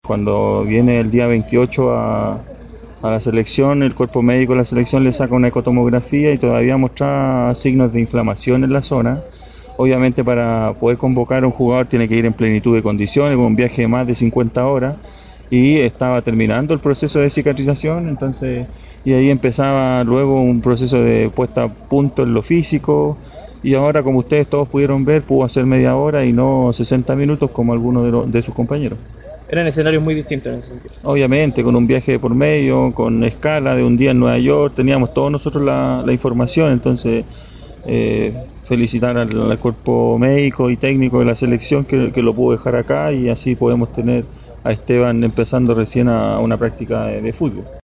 Cuando viene el día 28 a la selección, el cuerpo médico de la selección le saca una ecotomografía y todavía mostraba signos de inflamación en la zona. Obviamente para poder convocar a un jugador tiene que ir en plenitud de condiciones, con un viaje de más de 50 horas y estaba terminando el proceso de cicatrización, entonces, y ahí empezaba luego un proceso de puesta a punto en lo físico y ahora, como ustedes todos pudieron ver, pudo hacer media hora y no 60 minutos como algunos de sus compañeros. Eran escenarios muy distintos en ese sentido. Obviamente, con un viaje por medio, con escala de un día en Nueva York, teníamos todos nosotros la información, entonces felicitar al cuerpo médico y técnico de la selección que lo pudo dejar acá y así podemos tener a Esteban empezando recién a una práctica de fútbol.